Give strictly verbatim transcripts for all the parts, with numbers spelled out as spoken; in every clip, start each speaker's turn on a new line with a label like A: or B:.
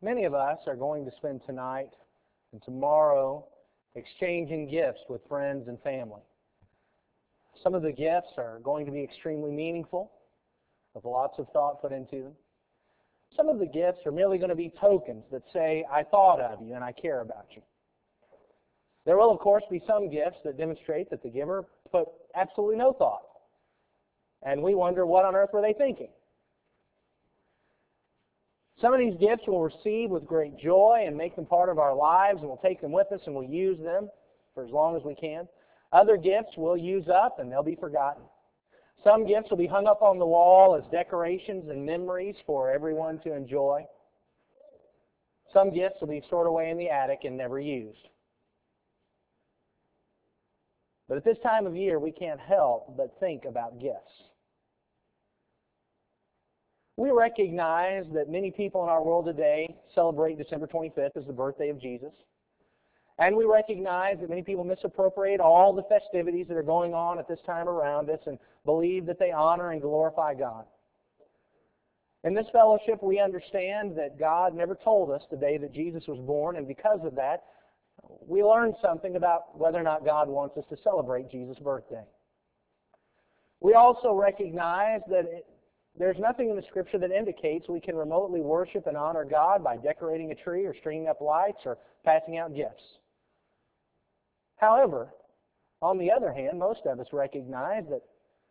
A: Many of us are going to spend tonight and tomorrow exchanging gifts with friends and family. Some of the gifts are going to be extremely meaningful, with lots of thought put into them. Some of the gifts are merely going to be tokens that say, I thought of you and I care about you. There will, of course, be some gifts that demonstrate that the giver put absolutely no thought. And we wonder, what on earth were they thinking? Some of these gifts we'll receive with great joy and make them part of our lives, and we'll take them with us and we'll use them for as long as we can. Other gifts we'll use up and they'll be forgotten. Some gifts will be hung up on the wall as decorations and memories for everyone to enjoy. Some gifts will be stored away in the attic and never used. But at this time of year, we can't help but think about gifts. We recognize that many people in our world today celebrate December twenty-fifth as the birthday of Jesus. And we recognize that many people misappropriate all the festivities that are going on at this time around us and believe that they honor and glorify God. In this fellowship, we understand that God never told us the day that Jesus was born, and because of that, we learn something about whether or not God wants us to celebrate Jesus' birthday. We also recognize that it, there's nothing in the Scripture that indicates we can remotely worship and honor God by decorating a tree or stringing up lights or passing out gifts. However, on the other hand, most of us recognize that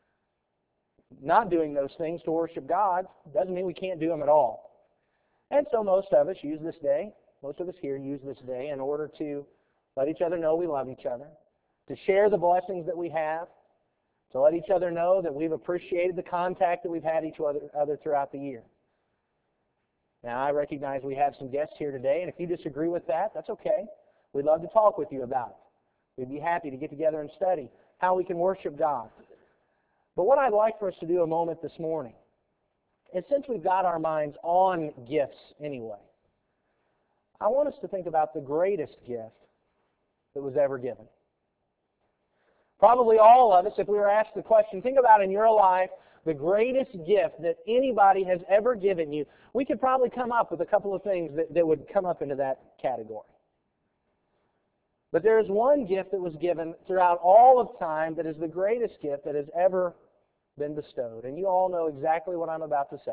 A: not doing those things to worship God doesn't mean we can't do them at all. And so most of us use this day, most of us here use this day in order to let each other know we love each other, to share the blessings that we have, to let each other know that we've appreciated the contact that we've had each other, other throughout the year. Now, I recognize we have some guests here today, and if you disagree with that, that's okay. We'd love to talk with you about it. We'd be happy to get together and study how we can worship God. But what I'd like for us to do a moment this morning is, since we've got our minds on gifts anyway, I want us to think about the greatest gift that was ever given. Probably all of us, if we were asked the question, think about in your life the greatest gift that anybody has ever given you, we could probably come up with a couple of things that, that would come up into that category. But there is one gift that was given throughout all of time that is the greatest gift that has ever been bestowed. And you all know exactly what I'm about to say.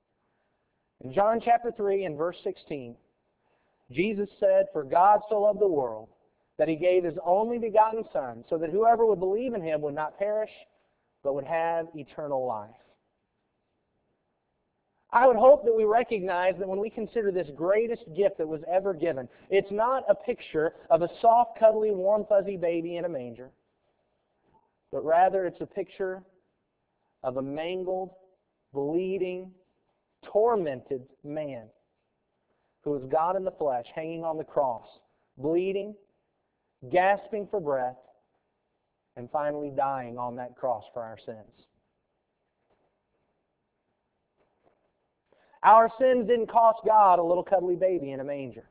A: In John chapter three and verse sixteen, Jesus said, "For God so loved the world that He gave His only begotten Son, so that whoever would believe in Him would not perish, but would have eternal life." I would hope that we recognize that when we consider this greatest gift that was ever given, it's not a picture of a soft, cuddly, warm, fuzzy baby in a manger, but rather it's a picture of a mangled, bleeding, tormented man who is God in the flesh, hanging on the cross, bleeding, gasping for breath, and finally dying on that cross for our sins. Our sins didn't cost God a little cuddly baby in a manger.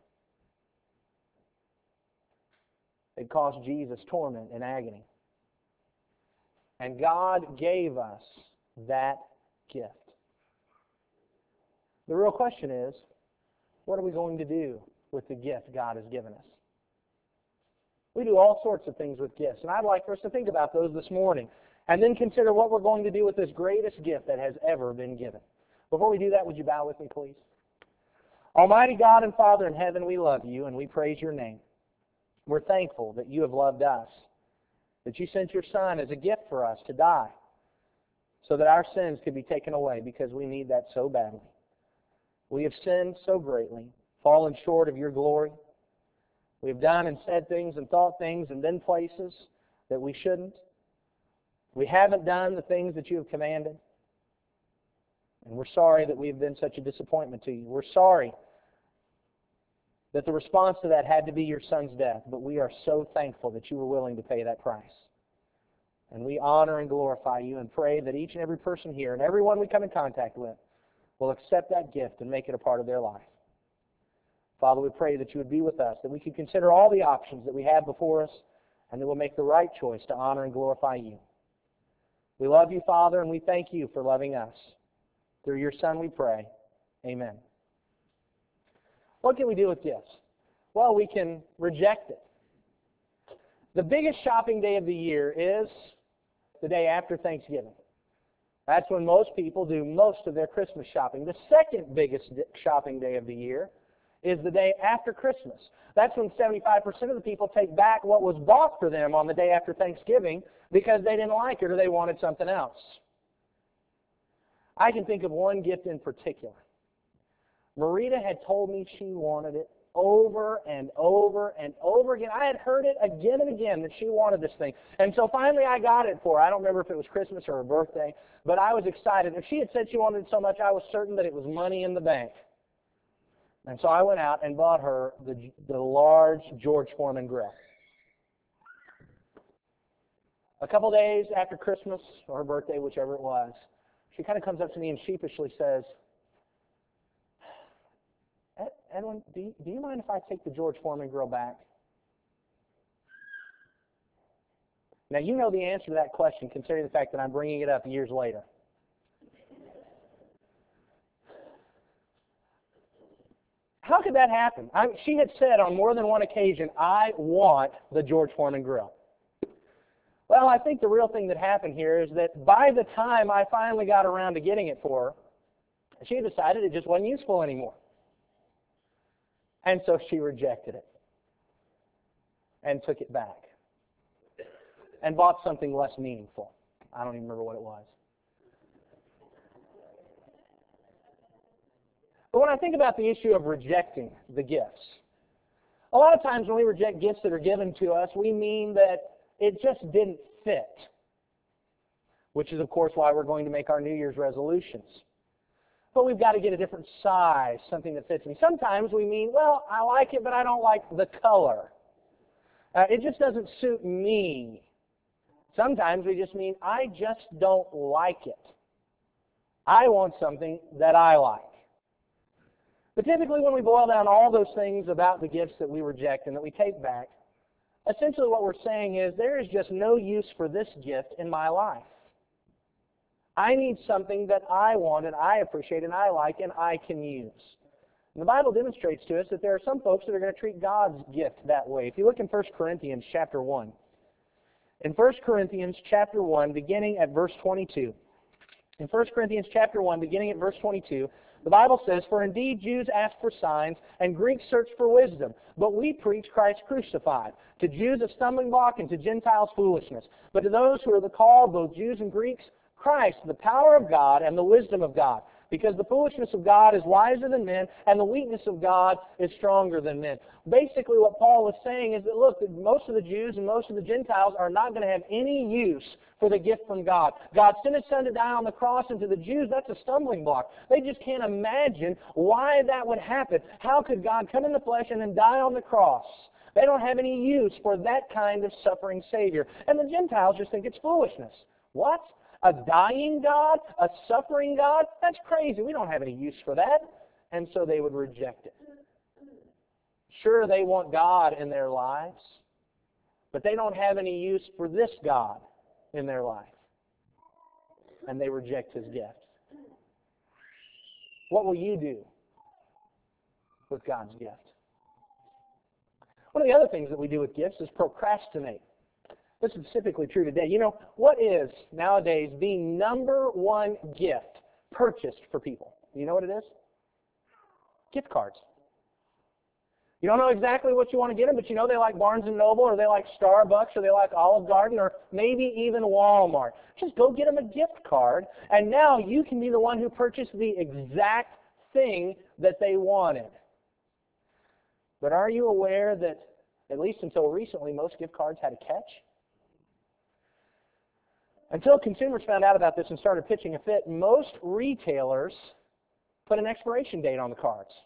A: It cost Jesus torment and agony. And God gave us that gift. The real question is, what are we going to do with the gift God has given us? We do all sorts of things with gifts, and I'd like for us to think about those this morning, and then consider what we're going to do with this greatest gift that has ever been given. Before we do that, would you bow with me, please? Almighty God and Father in heaven, we love you and we praise your name. We're thankful that you have loved us, that you sent your Son as a gift for us to die so that our sins could be taken away, because we need that so badly. We have sinned so greatly, fallen short of your glory. We have done and said things and thought things and been places that we shouldn't. We haven't done the things that you have commanded. And we're sorry that we've been such a disappointment to you. We're sorry that the response to that had to be your Son's death, but we are so thankful that you were willing to pay that price. And we honor and glorify you and pray that each and every person here and everyone we come in contact with will accept that gift and make it a part of their life. Father, we pray that you would be with us, that we could consider all the options that we have before us, and that we'll make the right choice to honor and glorify you. We love you, Father, and we thank you for loving us. Through your Son we pray. Amen. What can we do with gifts? Well, we can reject it. The biggest shopping day of the year is the day after Thanksgiving. That's when most people do most of their Christmas shopping. The second biggest shopping day of the year is the day after Christmas. That's when seventy-five percent of the people take back what was bought for them on the day after Thanksgiving because they didn't like it or they wanted something else. I can think of one gift in particular. Marita had told me she wanted it over and over and over again. I had heard it again and again that she wanted this thing. And so finally I got it for her. I don't remember if it was Christmas or her birthday, but I was excited. If she had said she wanted it so much, I was certain that it was money in the bank. And so I went out and bought her the, the large George Foreman grill. A couple days after Christmas or her birthday, whichever it was, she kind of comes up to me and sheepishly says, Edwin, do you, do you mind if I take the George Foreman grill back? Now, you know the answer to that question, considering the fact that I'm bringing it up years later. How could that happen? I, she had said on more than one occasion, I want the George Foreman grill. Well, I think the real thing that happened here is that by the time I finally got around to getting it for her, she decided it just wasn't useful anymore. And so she rejected it and took it back and bought something less meaningful. I don't even remember what it was. But when I think about the issue of rejecting the gifts, a lot of times when we reject gifts that are given to us, we mean that it just didn't fit, which is, of course, why we're going to make our New Year's resolutions. But we've got to get a different size, something that fits me. Sometimes we mean, well, I like it, but I don't like the color. Uh, it just doesn't suit me. Sometimes we just mean, I just don't like it. I want something that I like. But typically when we boil down all those things about the gifts that we reject and that we take back, essentially what we're saying is there is just no use for this gift in my life. I need something that I want and I appreciate and I like and I can use. And the Bible demonstrates to us that there are some folks that are going to treat God's gift that way. If you look in First Corinthians chapter one, in First Corinthians chapter one, beginning at verse twenty-two, in First Corinthians chapter one, beginning at verse twenty-two, the Bible says, For indeed Jews ask for signs, and Greeks search for wisdom, but we preach Christ crucified. To Jews a stumbling block, and to Gentiles foolishness. But to those who are the called, both Jews and Greeks, Christ, the power of God and the wisdom of God. Because the foolishness of God is wiser than men, and the weakness of God is stronger than men. Basically what Paul is saying is that, look, most of the Jews and most of the Gentiles are not going to have any use for the gift from God. God sent His Son to die on the cross, and to the Jews, that's a stumbling block. They just can't imagine why that would happen. How could God come in the flesh and then die on the cross? They don't have any use for that kind of suffering Savior. And the Gentiles just think it's foolishness. What? A dying God? A suffering God? That's crazy. We don't have any use for that. And so they would reject it. Sure, they want God in their lives, but they don't have any use for this God in their life. And they reject His gift. What will you do with God's gift? One of the other things that we do with gifts is procrastinate. This is typically true today. You know, what is nowadays the number one gift purchased for people? You know what it is? Gift cards. You don't know exactly what you want to get them, but you know they like Barnes and Noble, or they like Starbucks, or they like Olive Garden, or maybe even Walmart. Just go get them a gift card, and now you can be the one who purchased the exact thing that they wanted. But are you aware that, at least until recently, most gift cards had a catch? Until consumers found out about this and started pitching a fit, most retailers put an expiration date on the cards.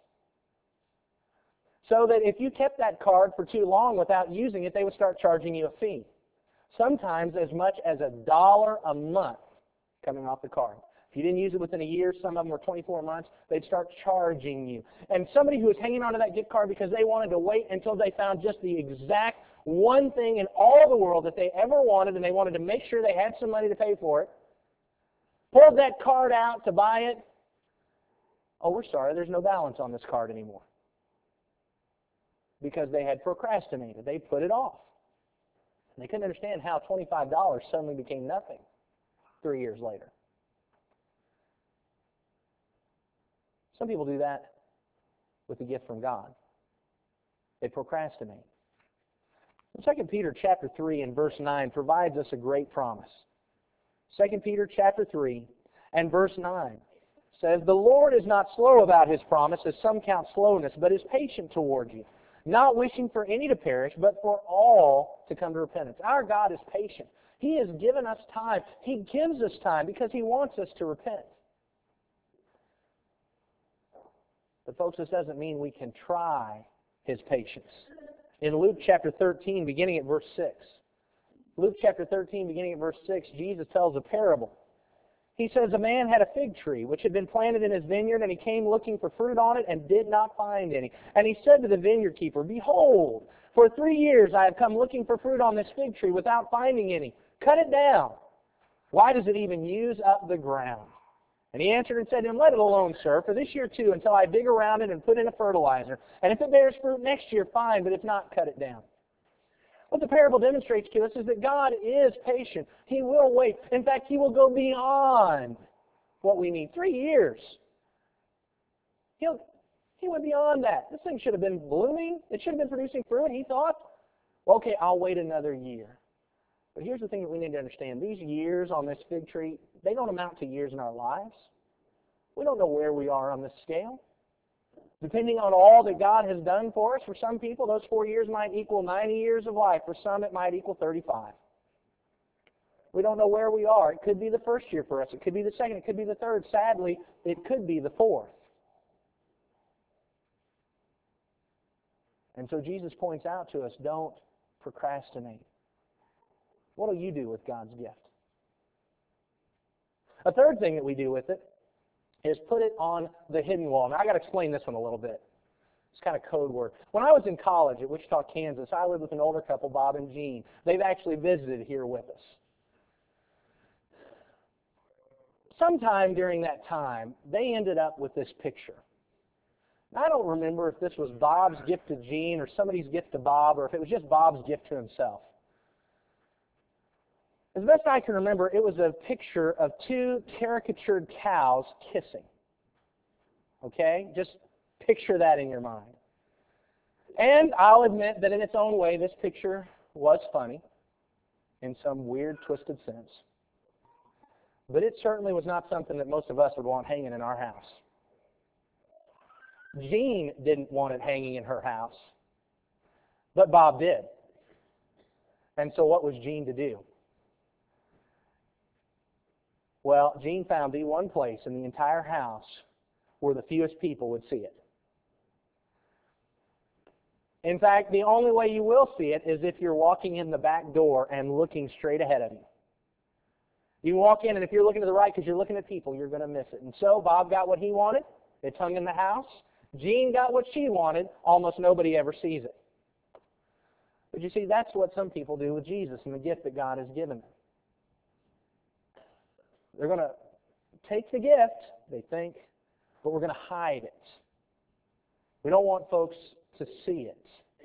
A: So that if you kept that card for too long without using it, they would start charging you a fee. Sometimes as much as a dollar a month coming off the card. If you didn't use it within a year, some of them were twenty-four months, they'd start charging you. And somebody who was hanging on to that gift card because they wanted to wait until they found just the exact one thing in all the world that they ever wanted, and they wanted to make sure they had some money to pay for it, pulled that card out to buy it. Oh, we're sorry, there's no balance on this card anymore. because they had procrastinated. They put it off. And they couldn't understand how twenty-five dollars suddenly became nothing three years later. Some people do that with the gift from God. They procrastinate. Second Peter chapter three and verse nine provides us a great promise. Second Peter chapter three and verse nine says, "The Lord is not slow about His promise, as some count slowness, but is patient toward you, not wishing for any to perish, but for all to come to repentance." Our God is patient. He has given us time. He gives us time because He wants us to repent. But folks, this doesn't mean we can try His patience. In Luke chapter thirteen, beginning at verse six, Luke chapter thirteen, beginning at verse six, Jesus tells a parable. He says, "A man had a fig tree which had been planted in his vineyard, and he came looking for fruit on it and did not find any. And he said to the vineyard keeper, 'Behold, for three years I have come looking for fruit on this fig tree without finding any. Cut it down. Why does it even use up the ground?' And he answered and said to him, 'Let it alone, sir, for this year too, until I dig around it and put in a fertilizer. And if it bears fruit next year, fine, but if not, cut it down.'" What the parable demonstrates to us is that God is patient. He will wait. In fact, He will go beyond what we need. Three years. He'll, he went beyond that. This thing should have been blooming. It should have been producing fruit. He thought, well, okay, I'll wait another year. But here's the thing that we need to understand. These years on this fig tree, they don't amount to years in our lives. We don't know where we are on this scale. Depending on all that God has done for us, for some people, those four years might equal ninety years of life. For some, it might equal thirty-five. We don't know where we are. It could be the first year for us. It could be the second. It could be the third. Sadly, it could be the fourth. And so Jesus points out to us, don't procrastinate. What do you do with God's gift? A third thing that we do with it is put it on the hidden wall. Now, I've got to explain this one a little bit. It's kind of code word. When I was in college at Wichita, Kansas, I lived with an older couple, Bob and Jean. They've actually visited here with us. Sometime during that time, they ended up with this picture. Now, I don't remember if this was Bob's gift to Jean or somebody's gift to Bob, or if it was just Bob's gift to himself. As best I can remember, it was a picture of two caricatured cows kissing. Okay? Just picture that in your mind. And I'll admit that in its own way, this picture was funny in some weird, twisted sense. But it certainly was not something that most of us would want hanging in our house. Jean didn't want it hanging in her house, but Bob did. And so what was Jean to do? Well, Jean found the one place in the entire house where the fewest people would see it. In fact, the only way you will see it is if you're walking in the back door and looking straight ahead of you. You walk in, and if you're looking to the right because you're looking at people, you're going to miss it. And so Bob got what he wanted. It's hung in the house. Jean got what she wanted. Almost nobody ever sees it. But you see, that's what some people do with Jesus and the gift that God has given them. They're going to take the gift, they think, but we're going to hide it. We don't want folks to see it.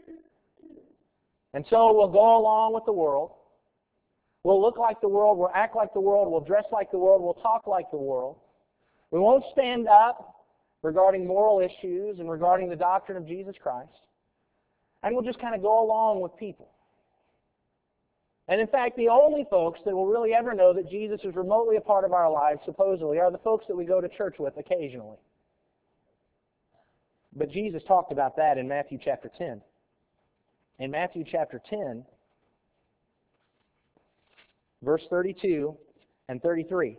A: And so we'll go along with the world. We'll look like the world. We'll act like the world. We'll dress like the world. We'll talk like the world. We won't stand up regarding moral issues and regarding the doctrine of Jesus Christ. And we'll just kind of go along with people. And in fact, the only folks that will really ever know that Jesus is remotely a part of our lives, supposedly, are the folks that we go to church with occasionally. But Jesus talked about that in Matthew chapter ten. In Matthew chapter ten, verse thirty-two and thirty-three.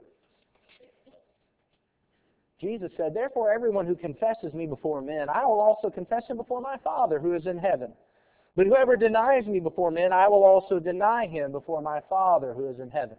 A: Jesus said, "Therefore everyone who confesses me before men, I will also confess him before my Father who is in heaven. But whoever denies me before men, I will also deny him before my Father who is in heaven."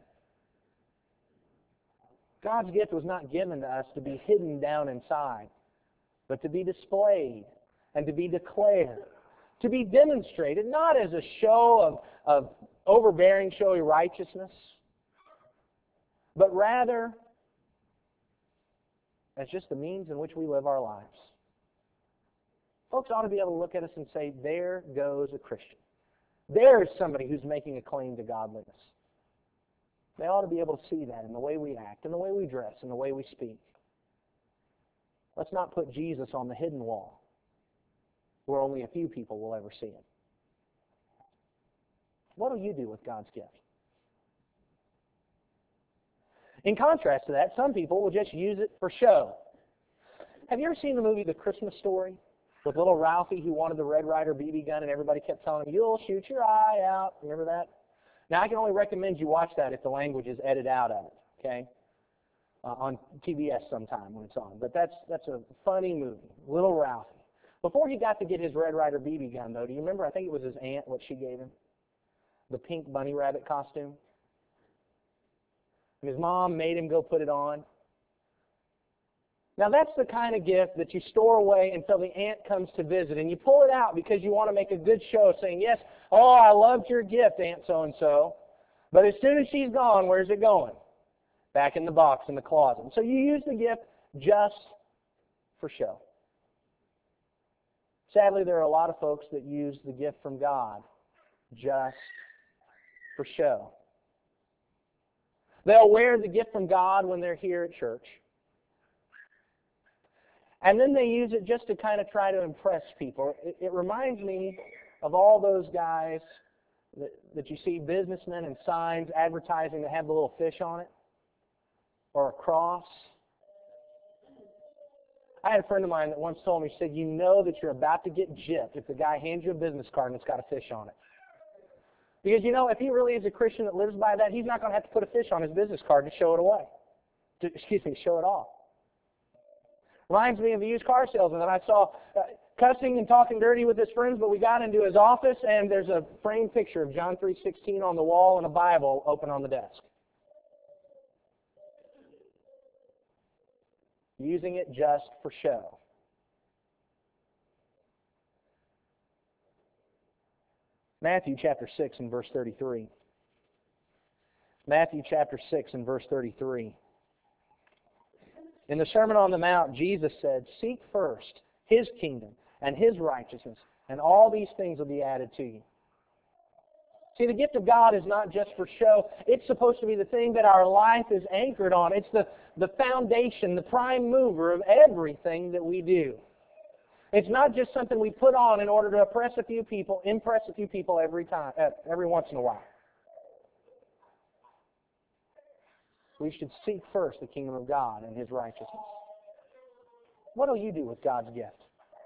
A: God's gift was not given to us to be hidden down inside, but to be displayed and to be declared, to be demonstrated, not as a show of, of overbearing, showy righteousness, but rather as just the means in which we live our lives. Folks ought to be able to look at us and say, there goes a Christian. There's somebody who's making a claim to godliness. They ought to be able to see that in the way we act, in the way we dress, in the way we speak. Let's not put Jesus on the hidden wall where only a few people will ever see him. What do you do with God's gift? In contrast to that, some people will just use it for show. Have you ever seen the movie The Christmas Story with little Ralphie who wanted the Red Ryder B B gun and everybody kept telling him, you'll shoot your eye out? Remember that? Now, I can only recommend you watch that if the language is edited out of it, okay? Uh, on T B S sometime when it's on. But that's that's a funny movie, Little Ralphie. Before he got to get his Red Ryder B B gun, though, do you remember, I think it was his aunt, what she gave him? The pink bunny rabbit costume. And his mom made him go put it on. Now, that's the kind of gift that you store away until the aunt comes to visit. And you pull it out because you want to make a good show saying, yes, oh, I loved your gift, Aunt so-and-so. But as soon as she's gone, where's it going? Back in the box in the closet. So you use the gift just for show. Sadly, there are a lot of folks that use the gift from God just for show. They'll wear the gift from God when they're here at church. And then they use it just to kind of try to impress people. It, it reminds me of all those guys that, that you see, businessmen and signs advertising that have the little fish on it or a cross. I had a friend of mine that once told me, she said, you know that you're about to get gypped if the guy hands you a business card and it's got a fish on it. Because, you know, if he really is a Christian that lives by that, he's not going to have to put a fish on his business card to show it away. To, excuse me, show it off. Reminds me of a used car salesman that I saw uh, cussing and talking dirty with his friends, but we got into his office, and there's a framed picture of John three sixteen on the wall and a Bible open on the desk. Using it just for show. Matthew chapter six and verse thirty-three. Matthew chapter six and verse thirty-three. In the Sermon on the Mount, Jesus said, seek first His kingdom and His righteousness, and all these things will be added to you. See, the gift of God is not just for show. It's supposed to be the thing that our life is anchored on. It's the, the foundation, the prime mover of everything that we do. It's not just something we put on in order to oppress a few people, impress a few people every time, every once in a while. We should seek first the kingdom of God and His righteousness. What do you do with God's gift?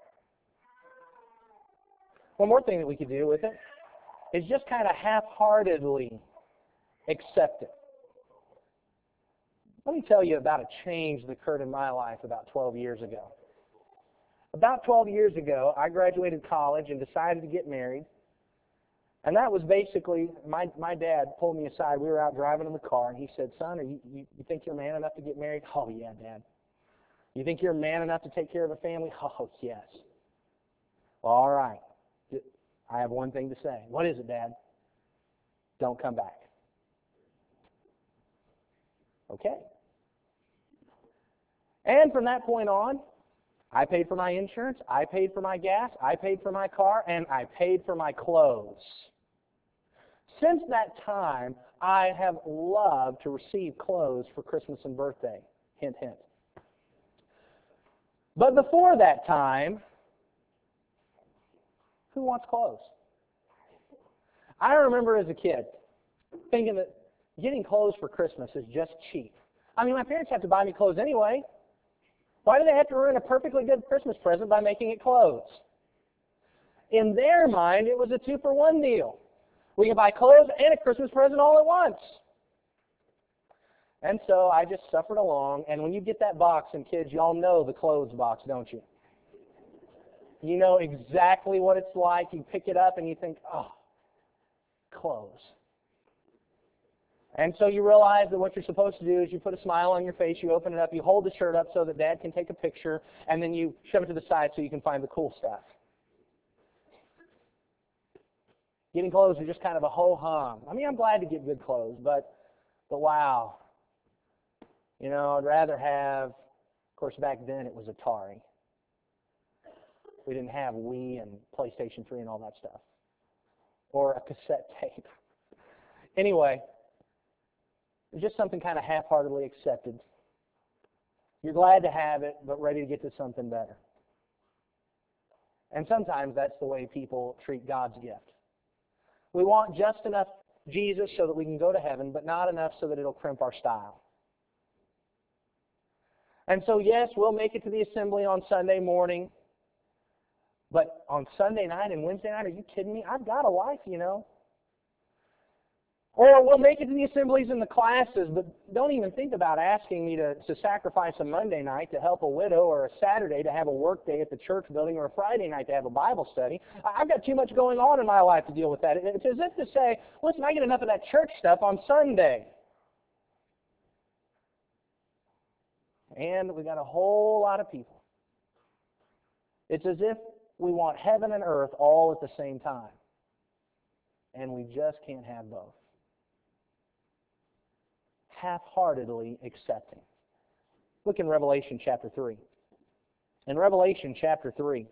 A: One more thing that we could do with it is just kind of half-heartedly accept it. Let me tell you about a change that occurred in my life about twelve years ago. About twelve years ago, I graduated college and decided to get married. And that was basically, my my dad pulled me aside. We were out driving in the car, and he said, son, are you, you, you think you're man enough to get married? Oh, yeah, Dad. You think you're man enough to take care of a family? Oh, yes. Well, all right. I have one thing to say. What is it, Dad? Don't come back. Okay. And from that point on, I paid for my insurance, I paid for my gas, I paid for my car, and I paid for my clothes. Since that time, I have loved to receive clothes for Christmas and birthday. Hint, hint. But before that time, who wants clothes? I remember as a kid thinking that getting clothes for Christmas is just cheap. I mean, my parents have to buy me clothes anyway. Why do they have to ruin a perfectly good Christmas present by making it clothes? In their mind, it was a two-for-one deal. We can buy clothes and a Christmas present all at once. And so I just suffered along, and when you get that box, and kids, y'all know the clothes box, don't you? You know exactly what it's like. You pick it up and you think, oh, clothes. And so you realize that what you're supposed to do is you put a smile on your face, you open it up, you hold the shirt up so that Dad can take a picture, and then you shove it to the side so you can find the cool stuff. Getting clothes is just kind of a ho-hum. I mean, I'm glad to get good clothes, but, but wow. You know, I'd rather have, of course, back then it was Atari. We didn't have Wii and PlayStation three and all that stuff. Or a cassette tape. Anyway, it's just something kind of half-heartedly accepted. You're glad to have it, but ready to get to something better. And sometimes that's the way people treat God's gift. We want just enough Jesus so that we can go to heaven, but not enough so that it'll crimp our style. And so, yes, we'll make it to the assembly on Sunday morning, but on Sunday night and Wednesday night, are you kidding me? I've got a life, you know. Or we'll make it to the assemblies and the classes, but don't even think about asking me to, to sacrifice a Monday night to help a widow, or a Saturday to have a work day at the church building, or a Friday night to have a Bible study. I've got too much going on in my life to deal with that. It's as if to say, listen, I get enough of that church stuff on Sunday. And we got a whole lot of people. It's as if we want heaven and earth all at the same time. And we just can't have both. Half-heartedly accepting. Look in Revelation chapter three. In Revelation chapter three,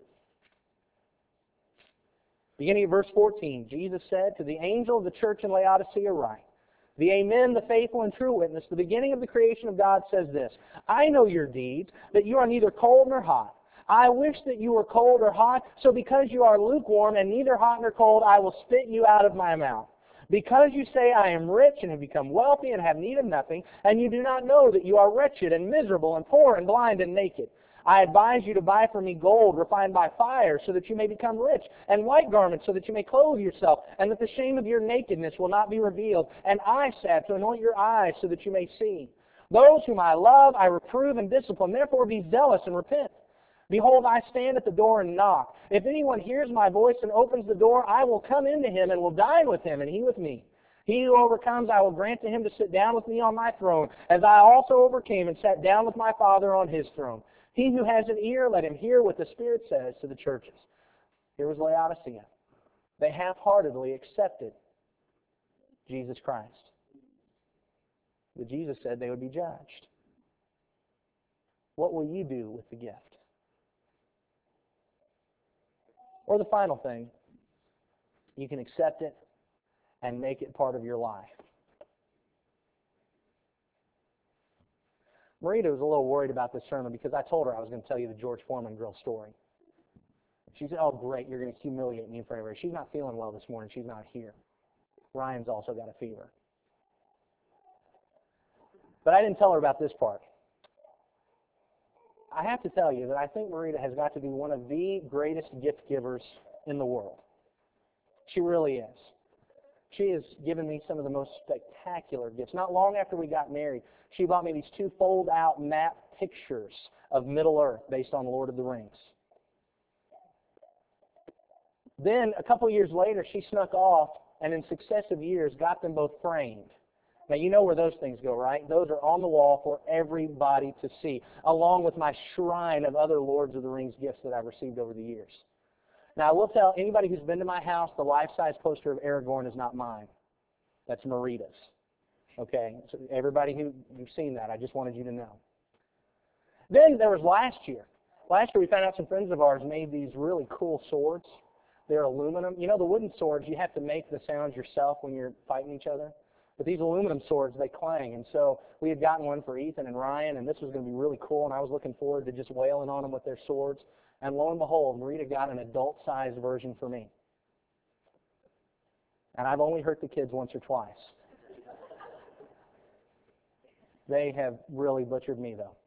A: beginning at verse fourteen, Jesus said, to the angel of the church in Laodicea write, the Amen, the faithful and true witness, the beginning of the creation of God says this, I know your deeds, that you are neither cold nor hot. I wish that you were cold or hot, so because you are lukewarm and neither hot nor cold, I will spit you out of my mouth. Because you say, I am rich and have become wealthy and have need of nothing, and you do not know that you are wretched and miserable and poor and blind and naked. I advise you to buy from me gold refined by fire, so that you may become rich, and white garments, so that you may clothe yourself, and that the shame of your nakedness will not be revealed, and eye salve to anoint your eyes, so that you may see. Those whom I love, I reprove and discipline. Therefore be zealous and repent. Behold, I stand at the door and knock. If anyone hears my voice and opens the door, I will come into him and will dine with him, and he with me. He who overcomes, I will grant to him to sit down with me on my throne, as I also overcame and sat down with my Father on his throne. He who has an ear, let him hear what the Spirit says to the churches. Here was Laodicea. They half-heartedly accepted Jesus Christ. But Jesus said they would be judged. What will you do with the gift? Or the final thing, you can accept it and make it part of your life. Marita was a little worried about this sermon because I told her I was going to tell you the George Foreman girl story. She said, oh great, you're going to humiliate me in front of her. She's not feeling well this morning. She's not here. Ryan's also got a fever. But I didn't tell her about this part. I have to tell you that I think Marita has got to be one of the greatest gift givers in the world. She really is. She has given me some of the most spectacular gifts. Not long after we got married, she bought me these two fold-out map pictures of Middle-earth based on Lord of the Rings. Then, a couple years later, she snuck off and in successive years got them both framed. Now, you know where those things go, right? Those are on the wall for everybody to see, along with my shrine of other Lords of the Rings gifts that I've received over the years. Now, I will tell anybody who's been to my house, the life-size poster of Aragorn is not mine. That's Marita's. Okay? So everybody who, who's seen that, I just wanted you to know. Then there was last year. Last year we found out some friends of ours made these really cool swords. They're aluminum. You know, the wooden swords, you have to make the sounds yourself when you're fighting each other. But these aluminum swords, they clang. And so we had gotten one for Ethan and Ryan, and this was going to be really cool, and I was looking forward to just wailing on them with their swords. And lo and behold, Marita got an adult-sized version for me. And I've only hurt the kids once or twice. They have really butchered me, though.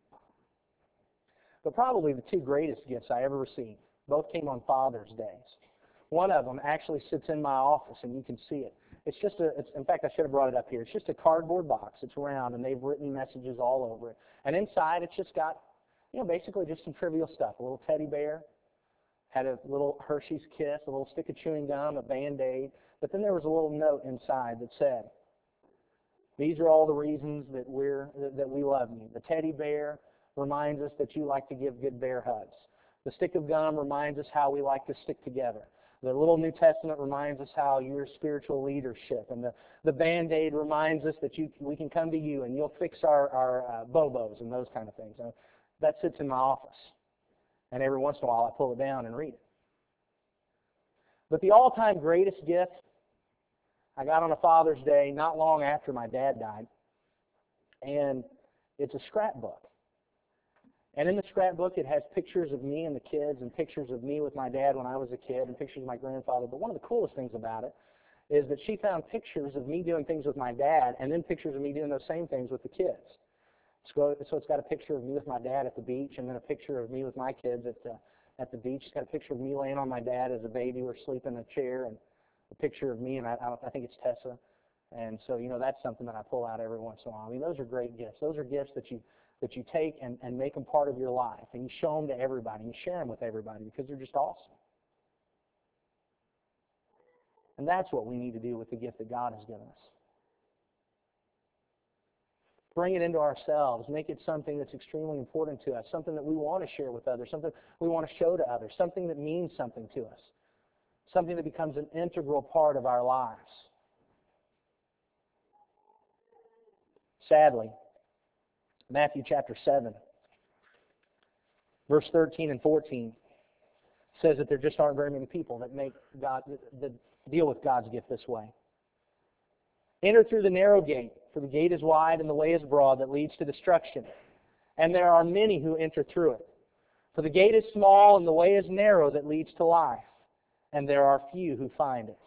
A: But probably the two greatest gifts I ever received both came on Father's Days. One of them actually sits in my office, and you can see it. It's just a, it's, in fact, I should have brought it up here. It's just a cardboard box. It's round, and they've written messages all over it. And inside, it's just got, you know, basically just some trivial stuff. A little teddy bear, had a little Hershey's Kiss, a little stick of chewing gum, a Band-Aid. But then there was a little note inside that said, these are all the reasons that we're that we love you. The teddy bear reminds us that you like to give good bear hugs. The stick of gum reminds us how we like to stick together. The little New Testament reminds us how your spiritual leadership. And the, the Band-Aid reminds us that you we can come to you and you'll fix our, our uh, bobos and those kind of things. And that sits in my office. And every once in a while I pull it down and read it. But the all-time greatest gift I got on a Father's Day not long after my dad died. And it's a scrapbook. And in the scrapbook it has pictures of me and the kids and pictures of me with my dad when I was a kid and pictures of my grandfather. But one of the coolest things about it is that she found pictures of me doing things with my dad and then pictures of me doing those same things with the kids. So, so it's got a picture of me with my dad at the beach and then a picture of me with my kids at the, at the beach. It's got a picture of me laying on my dad as a baby. We're sleeping in a chair, and a picture of me, and I, I think it's Tessa. And so, you know, that's something that I pull out every once in a while. I mean, those are great gifts. Those are gifts that you that you take and, and make them part of your life, and you show them to everybody, and you share them with everybody because they're just awesome. And that's what we need to do with the gift that God has given us. Bring it into ourselves. Make it something that's extremely important to us, something that we want to share with others, something we want to show to others, something that means something to us, something that becomes an integral part of our lives. Sadly, Matthew chapter seven, verse thirteen and fourteen says that there just aren't very many people that make God that deal with God's gift this way. Enter through the narrow gate, for the gate is wide and the way is broad that leads to destruction, and there are many who enter through it. For the gate is small and the way is narrow that leads to life, and there are few who find it.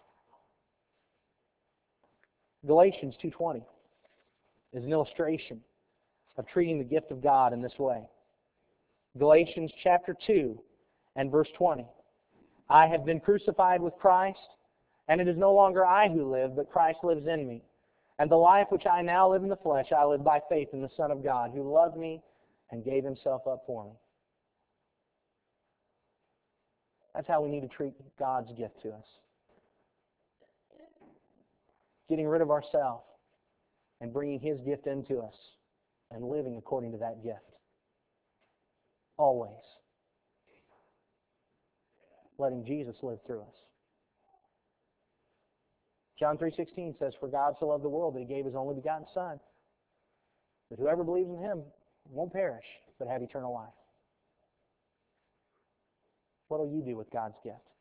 A: Galatians two twenty is an illustration of treating the gift of God in this way. Galatians chapter two and verse twenty. I have been crucified with Christ, and it is no longer I who live, but Christ lives in me. And the life which I now live in the flesh, I live by faith in the Son of God, who loved me and gave himself up for me. That's how we need to treat God's gift to us. Getting rid of ourselves and bringing his gift into us and living according to that gift. Always. Letting Jesus live through us. John three sixteen says, for God so loved the world that he gave his only begotten Son, that whoever believes in him won't perish, but have eternal life. What will you do with God's gift?